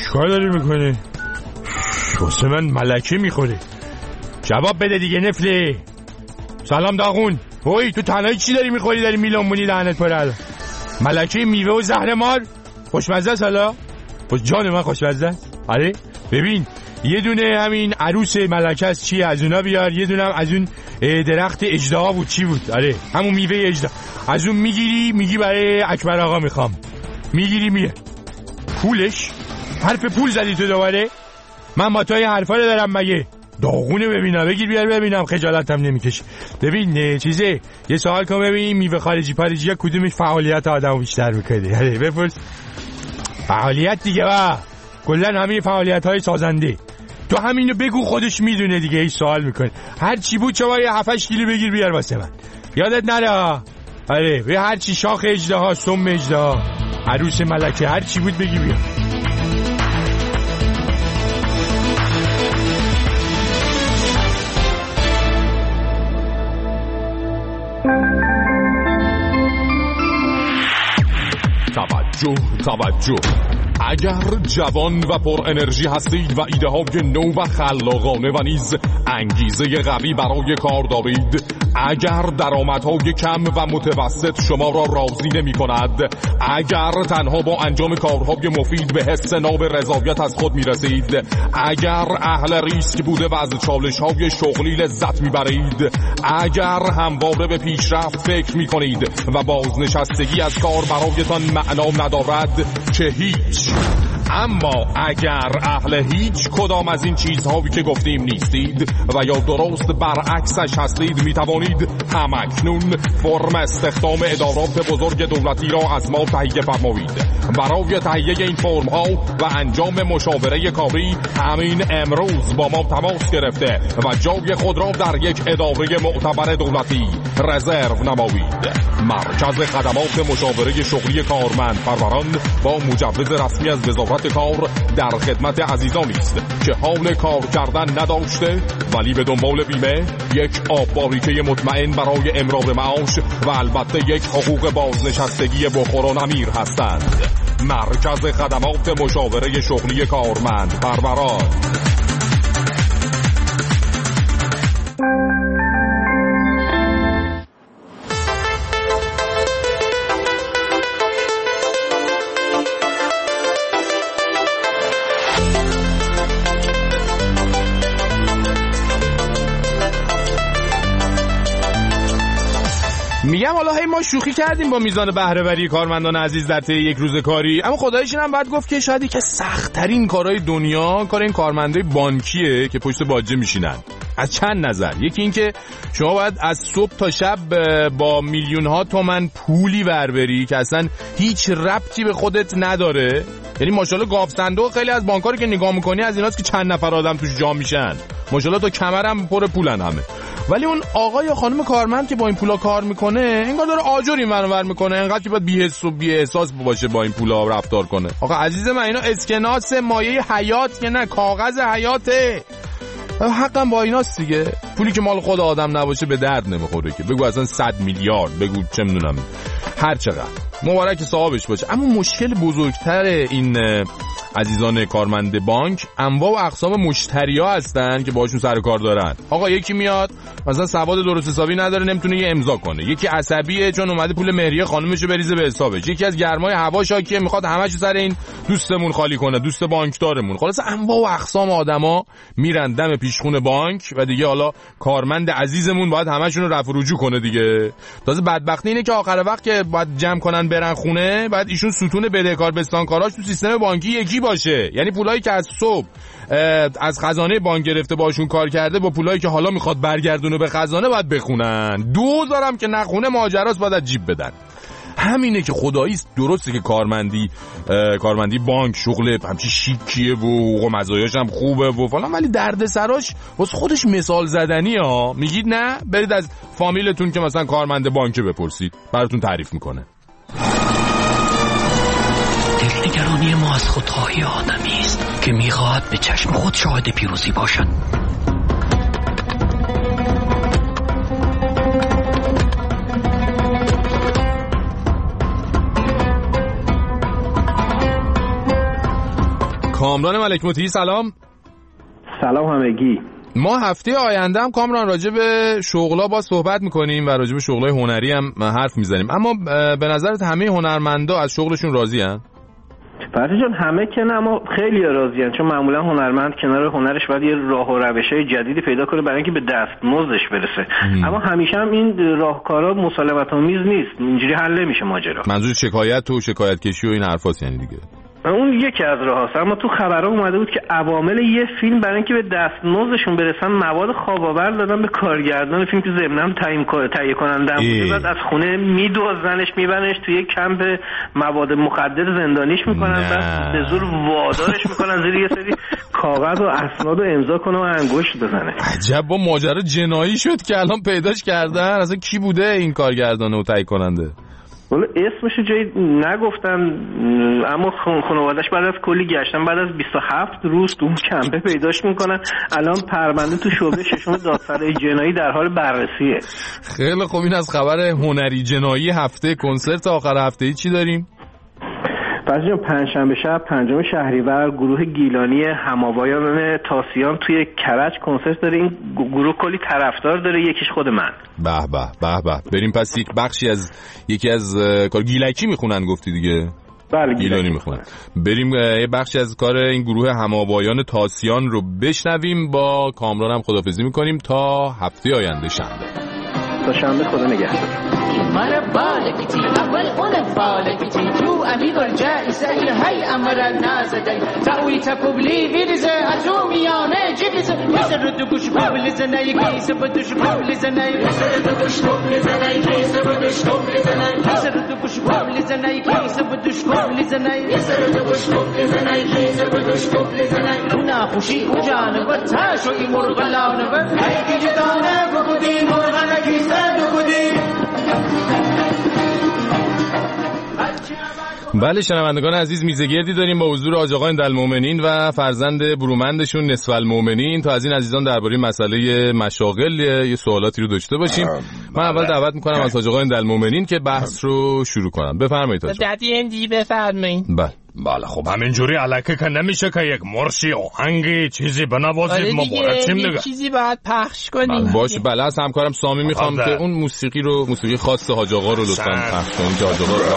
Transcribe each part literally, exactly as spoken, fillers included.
چیکار داری میکنی؟ واسه من ملکه میخوره. جواب بده دیگه نفله. سلام داغون. وای تو تنهایی چی داری میخوری داری میلونمونی لعنت پره؟ ملکه میوه و زهر مار خوشمزه است حالا؟ خوش جان من خوشمزه. آره ببین یه دونه همین عروس ملکه است چیه از اونا بیار، یه دونه هم از اون درخت اژدها بود چی بود، آره همون میوه اژدها، از اون میگیری میگی برای اکبر آقا میخوام، میگیری میره. پولش حرف پول زدی تو دوباره؟ من با تو این حرفا رو دارم مگه؟ داغونه ببینم بگیر بیار ببینم خجالتم نمیکشه. ببین چیزه یه سوال کن ببین میوه خارجی پاریجی کدومش فعالیت آدمو بیشتر میکنه؟ آره بپرس. فعالیت دیگه با کلا همین فعالیت‌های سازنده. تو همینو بگو خودش میدونه دیگه. هیچ سوال میکنه هر چی بود شما یه هفت هشت کیلو بگیر بیار واسه من. یادت نره. آره به هر چی شاخ اژدها سم اژدها عروس ملکه هر چی بود بگی بیار. توجه توجه اگر جوان و پر انرژی هستید و ایده های نو و خلاقانه و نیز انگیزه قوی برای کار دارید، اگر درآمدهای کم و متوسط شما را راضی نمی کند، اگر تنها با انجام کارهای مفید به حس ناب رضایت از خود می رسید، اگر اهل ریسک بوده و از چالش های شغلی لذت می برید، اگر همواره به پیشرفت فکر می کنید و بازنشستگی از کار برایتان معنا ندارد که هیچ. اما اگر اهل هیچ کدام از این چیزهایی که گفتیم نیستید و یا درست برعکسش هستید، می توانید همکنون فرم استخدام ادارات بزرگ دولتی را از ما تهیه فرمایید. برای تهیه این فرم ها و انجام مشاوره کاری همین امروز با ما تماس گرفته و جای خود را در یک اداره معتبر دولتی رزرو نمایید. مرکز خدمات مشاوره شغلی کارمند پروران با مجوز رسمی از وزارت کار در خدمت عزیزانی است که حال کار کردن نداشته ولی به دنبال بیمه، یک آب باریکه مطمئن برای امرار معاش و البته یک حقوق بازنشستگی بخور و نمیر هستند. مرکز خدمات مشاوره شغلی کارمند پروران. میگم حالا هی ما شوخی کردیم با میزان بهره وری کارمندان عزیز در طی یک روز کاری، اما خداییش اینم باید گفت که شاید که سخت ترین کارهای دنیا کار این کارمندای بانکیه که پشت باجه میشینن. از چند نظر. یکی این که شما باید از صبح تا شب با میلیون ها تومن پولی وربری که اصلا هیچ ربطی به خودت نداره. یعنی ماشاءالله گاف صندوق خیلی از بانک‌ها رو که نگاه می‌کنی از ایناست که چند نفر آدم توش جا میشن، ماشاءالله تا کمرم پر پولن همه. ولی اون آقا یا خانم کارمند که با این پولا کار میکنه انگار داره آجر این ور میکنه، انقدر که باید بی‌حس و بی‌احساس باشه با این پولا رفتار کنه. آقا عزیز من اینا اسکناس مایه حیات که نه کاغذ حیاته. حقم با ایناست دیگه. پولی که مال خود آدم نباشه به درد نمیخوره که بگو اصلا صد میلیارد بگو چه میدونم هر چقدر مبارک صاحبش باشه. اما مشکل بزرگتر این عزیزان کارمند بانک انواع و اقسام مشتری‌ها هستن که باشون سر کار دارن. آقا یکی میاد مثلا سواد درست حسابی نداره نمیتونه یه امضا کنه، یکی عصبیه چون اومده پول مهریه خانومشو بریزه به حسابش، یکی از گرمای هوا شاکیه میخواد همه‌شو سر این دوستمون خالی کنه، دوست بانکدارمون. خلاص انواع و اقسام آدما میرن دم پیشخون بانک و دیگه حالا کارمند عزیزمون باید همه‌شون رو رفع و رجوع کنه دیگه. تازه بدبختی اینه که آخر وقت که باید جمع کنن برن خونه، بعد ایشون ستون بدهکار بستانکاراش تو سیستم بانکی یکی باشه. یعنی پولایی که از صبح از خزانه بانک گرفته باشون کار کرده با پولایی که حالا میخواد برگردونه به خزانه باید بخونن. دوزار هم که نخونه ماجراست باید جیب بدن. همینه که خداییست درسته که کارمندی کارمندی بانک شغل همچی شیکیه و مزایاش هم خوبه و فلان، ولی دردسراش واسه خودش مثال زدنی ها. میگید نه؟ برید از فامیلتون که مثلا کارمند بانک بپرسید براتون تعریف میکنه. دلنگرانی ما از خودخواهی آدمی است که میخواهد به چشم خود شاهد پیروزی باشد. کامران ملک مطیعی سلام. سلام همگی. ما هفته آینده هم کامران راجع به شغلا با صحبت میکنیم و راجع به شغلای هنری هم حرف میزنیم، اما به نظرت همه هنرمندا از شغلشون راضی هن؟ فرشی جان همه که نه، اما خیلی راضی هن، چون معمولا هنرمند کنار هنرش باید یه راه و روش‌های جدیدی پیدا کنه برای اینکه به دستمزدش برسه. ام. اما همیشه هم این راهکارا مسالمت آمیز نیست، اینجوری حل نمیشه ماجرا. منظور شکایت و شکایت کشی و این حرفاست یعنی دیگه؟ اون یکی از راهاست، اما تو خبرها اومده بود که عوامل یه فیلم برای اینکه به دستمزدشون برسن مواد خواب‌آور دادن به کارگردان فیلم که ضمناً تعیین تهیه کننده بود، بعد از خونه میدوزنش میبرنش توی یک کمپ مواد مخدر زندانیش میکنن، بعد به زور وادارش میکنن زیر یه سری کاغذ و اسناد رو امضا کنه و انگشت بزنه. عجب با ماجرا جنایی شد که الان پیداش کردن. اصلا کی بوده این کارگردان و تهیه کننده؟ ولی اسمشو جایی نگفتن، اما خانواده‌اش بعد از کلی گشتن بعد از بیست و هفت روز تو کمپه پیداش میکنن. الان پرونده تو شعبه ششم دادسرای جنایی در حال بررسیه. خیلی خوب. این از خبر هنری جنایی هفته. کنسرت آخر هفته ای چی داریم؟ پس جان پنجشنبه شب پنجم شهریور گروه گیلانی هماوایان تاسیان توی کرج کنسرت داره. این گروه کلی طرفدار داره، یکیش خود من. به به به به. بریم پس یک بخشی از یکی از کار گیلکی میخونن گفتی دیگه؟ بله گیلانی میخونن. بریم یه بخشی از کار این گروه هماوایان تاسیان رو بشنویم. با کامران هم خداحافظی میکنیم تا هفته آینده شنبه. تا شنبه خدا نگهدار. مرا بالگیتی اول اون بالگیتی تو امیر الجائزه هی امر نازدی تاوی تکبلی ویرزه ازو میانه جیبزه یسر دو گوش بابل زنه یکیسه بدوش بابل زنه یسر دو گوش بابل زنه یکیسه بدوش بابل زنه یسر دو گوش بابل زنه یکیسه بدوش بابل زنه یسر دو گوش بابل زنه یکیسه بدوش بابل زنه اونا خوشی او جانب تاشو این مرغلانه و هی جدانه بودی مرغ نگیسه بودی. بله شنوندگان عزیز، میزگردی داریم با حضور حاج آقا دلمؤمنین و فرزند برومندشون نصف المؤمنین تا از این عزیزان درباره مسئله مشاغل یه سوالاتی رو داشته باشیم. من اول دعوت میکنم از حاج آقا دلمؤمنین که بحث رو شروع کنم. بفرمایید حاج آقا. دادی اندی بفرمایید. بله بله خب همینجوری الکه که نمیشه که یک مرشی آهنگی چیزی بنوازید ما بارچیم دیگه. چیزی باید پخش کنیم. بله باشه. بله از همکارم سامی میخوام که اون موسیقی رو موسیقی خاص حاج آقا رو لطفاً پخش کنید که حاج آقا رو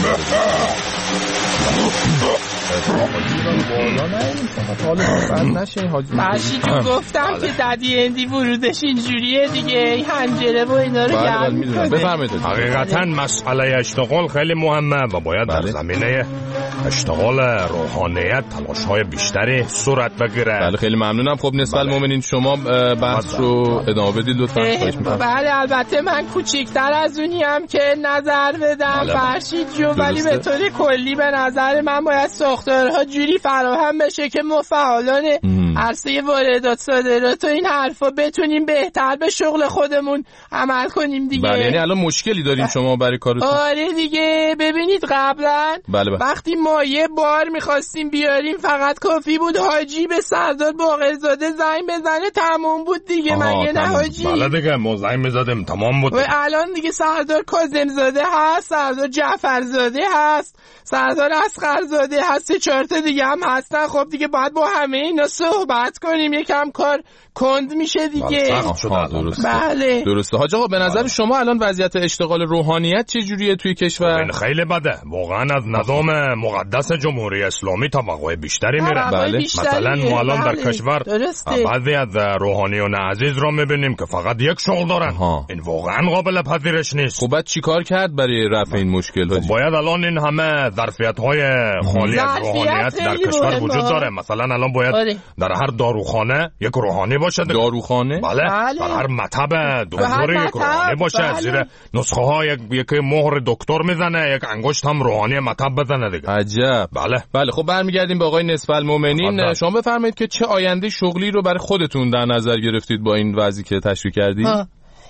فرشی جو گفتم که دادی اندی ورودش اینجوریه دیگه، هنجره و اینا رو گرم میکنه. بفرمایید. حقیقتا مسئله اشتغال خیلی مهمه و باید در زمینه اشتغال روحانیت تلاش‌های بیشتری صورت بگیره. بله خیلی ممنونم. خب نصف المؤمنین شما بحث رو ادامه بدید لطفاً. بله البته من کوچیک‌تر از اونیم که نظر بدم فرشید جو، ولی به طور کلی به نظر من باید ساختارها جوری فراهم بشه که ما فعالان عرصه واردات صادرات و این حرفا بتونیم بهتر به شغل خودمون عمل کنیم دیگه. بله یعنی الان مشکلی داریم شما برای کارتون؟ آره دیگه. ببینید قبلا بله بله. وقتی ما یه بار میخواستیم بیاریم فقط کافی بود حاجی به سردار باقرزاده زنگ بزنه تمام بود دیگه. مگه نه حاجی؟ بله دیگه ما زنگ میزدیم تمام بود. و الان دیگه سردار کاظم زاده هست، سردار جعفر زاده هست، سردار اصغر زاده هست، سه چهار تا دیگه هم هستن. خب دیگه باید با همه اینا صحبت کنیم، یکم کار کند میشه دیگه. درسته. بله درسته. حاج آقا به نظر بله. شما الان وضعیت اشتغال روحانیت چه جوریه توی کشور؟ خیلی بده. واقعا از نظام مقدس جمهوری اسلامی توقع بیشتری میره. بله. مثلا ما الان بله. در کشور بعضی از روحانیون عزیز رو میبینیم که فقط یک شغل دارن. ها. این واقعا قابل پذیرش نیست. خب بعد چیکار کرد برای رفع این مشکل حاجی؟ باید الان این همه ظرفیت‌های خالی از روحانیت در کشور وجود داره. مثلا الان باید آره. در هر داروخانه یک روحانی باشه. داروخانه؟ بله. بله. در هر مطب دکتری یک روحانی باشه. بله. زیر نسخه ها یک یکی مهر دکتر میزنه، یک انگشت هم روحانی مطب بزنه دیگه. عجب. بله. بله خب برمیگردیم به آقای نصف المؤمنین. شما بفرمایید که چه آینده شغلی رو برای خودتون در نظر گرفتید با این وضعی که تشریح کردید؟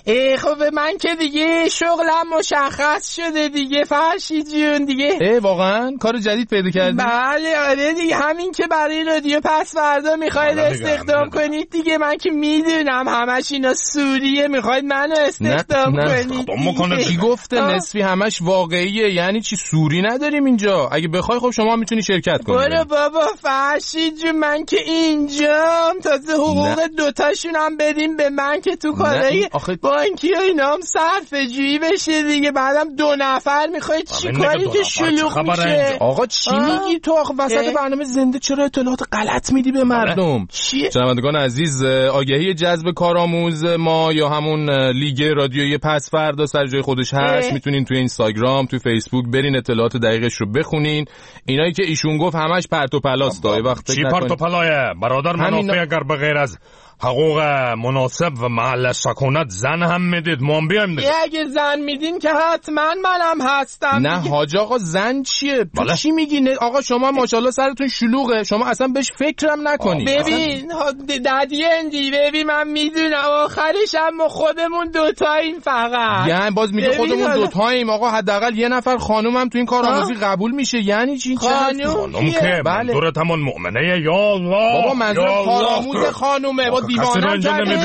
ای خب من که دیگه شغلم مشخص شده دیگه فرشید جون دیگه. ای واقعا کار جدید پیدا کردی؟ بله آره دیگه، همین که برای رادیو پس فردا میخواید استخدام کنید دیگه، من که میدونم همش اینا سوریه، میخواید منو استخدام کنید. کی گفته نصفی همش واقعیه؟ یعنی چی سوری نداریم اینجا؟ اگه بخوای خب شما میتونی شرکت کنی. برو بابا فرشید جون، من که اینجام تازه حقوق دوتاشونم بدیم به من که تو کارهای آخه... بانکی و اینا هم صرفه جویی بشه دیگه. بعدم دو نفر میخواید چی کاری که شلوغ میشه؟ آقا چی آه. میگی تو؟ آخه وسط برنامه زنده چرا اطلاعات غلط میدی به مردم؟ شنوندگان عزیز، آگهی جذب کارآموز ما یا همون لیگ رادیویی پس فردا سر جای خودش هست. میتونین توی اینستاگرام، توی فیسبوک برین اطلاعات دقیقش رو بخونین. اینایی که ایشون گفت همش پرت و پلاست. تا وقت چی پرت و پلایه برادر؟ منافع اگر به غیر از حقوق مناسب و محل سکونت زن هم میدید ما هم بیایم دیگه. اگه زن میدین که حتما منم هستم. نه حاج آقا زن چیه؟ تو چی میگی؟ آقا شما ماشاءالله سرتون شلوغه، شما اصلا بهش فکرم نکنی. ببین دادی اندی ببین من میدونم آخرش هم خودمون دوتاییم فقط. یعنی باز میگه خودمون دوتاییم. آقا حداقل یه نفر خانوم هم تو این کارآموزی قبول میشه. یعنی چی؟ خانوم که منظورتمون مؤمنه یا الله؟ بابا منظور کارآموز خانومه. با دیوانم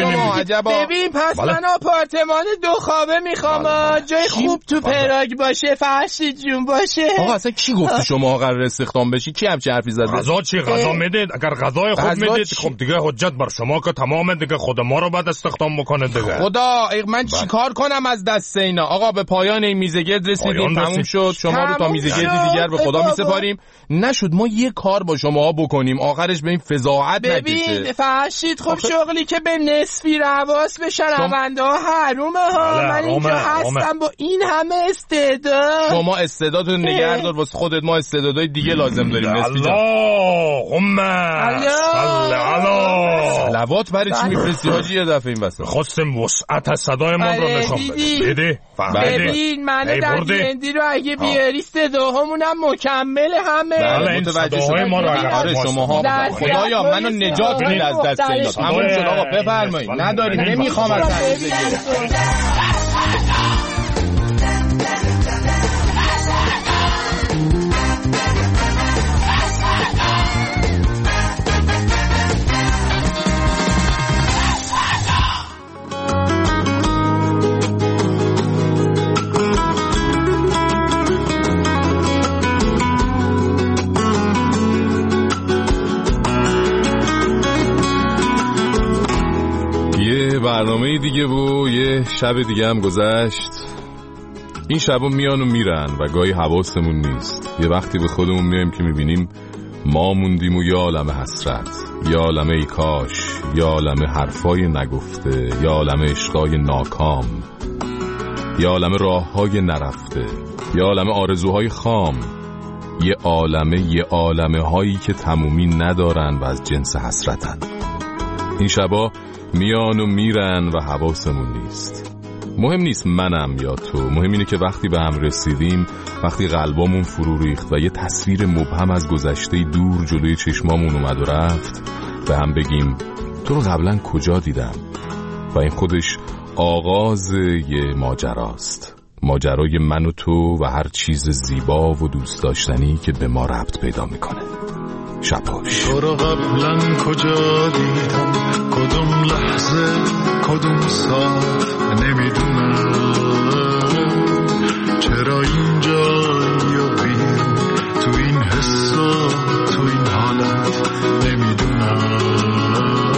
ببین پس من آپارتمان دو خوابه میخوام، جای خوب تو پراگ باشه، فرشید جون باشه. آقا اصلا کی گفت شما قرار استخدام بشی؟ کی همچه حرفی زده؟ غذا چی؟ غذا میدید؟ اگر غذای خوب میدید خب دیگه حجت بر شما که تمام دیگه، خود ما رو بعد استخدام بکنه دیگه. خدا من چیکار کنم از دست اینا؟ آقا به پایان این میزگرد رسیدیم، تموم شد. شما رو تا میزگرد دیگر به خدا میسپاریم. نشد ما یه کار با شما بکنیم آخرش به این فضاحت نکشه. ببین فرشید خب شغلی که به نصفی رواس به شنونده ها حرومه ها. من اینجا هستم با این همه استعداد. شما استعداد رو نگه دار واسه خودت، ما استعدادهای دیگه لازم داریم. نصفی جان اللهم صل علی صلوات برای چی میفرستی حاجی یه دفعه این واسه خواستم وسعت صدای من رو نشون بده. بده ببین من دندی رو اگه بیاری صداهامونم مکمل همه. بله این صداهای ما رو اگر شماها خدایا منو نجات بده از دست اینا. تموم شد آقا بفرمایید. نداریم نمیخوام از تعریض برنامه دیگه و یه شب دیگه هم گذشت. این شبا میان و میرن و گاهی حواسمون نیست. یه وقتی به خودمون میایم که میبینیم ما موندیم و یا عالم حسرت، یا عالم ای کاش، یا عالم حرفای نگفته، یا عالم عشقای ناکام، یا عالم راههای نرفته، یا عالم آرزوهای خام، یه عالمه یه عالمه هایی که تمومی ندارن و از جنس حسرتن. این شبا میان و میرن و حواسمون نیست. مهم نیست منم یا تو، مهم اینه که وقتی به هم رسیدیم، وقتی قلبامون فرو ریخت و یه تصویر مبهم از گذشته دور جلوی چشمامون اومد و رفت، به هم بگیم تو رو قبلا کجا دیدم. و این خودش آغاز یه ماجراست، ماجرای من و تو و هر چیز زیبا و دوست داشتنی که به ما ربط پیدا میکنه. شباش تو رو قبلا کجا دیدم، کدوم لحظه کدوم ساعت نمیدونم، چرا اینجا یا بیرون تو این حسا تو این حالت نمیدونم.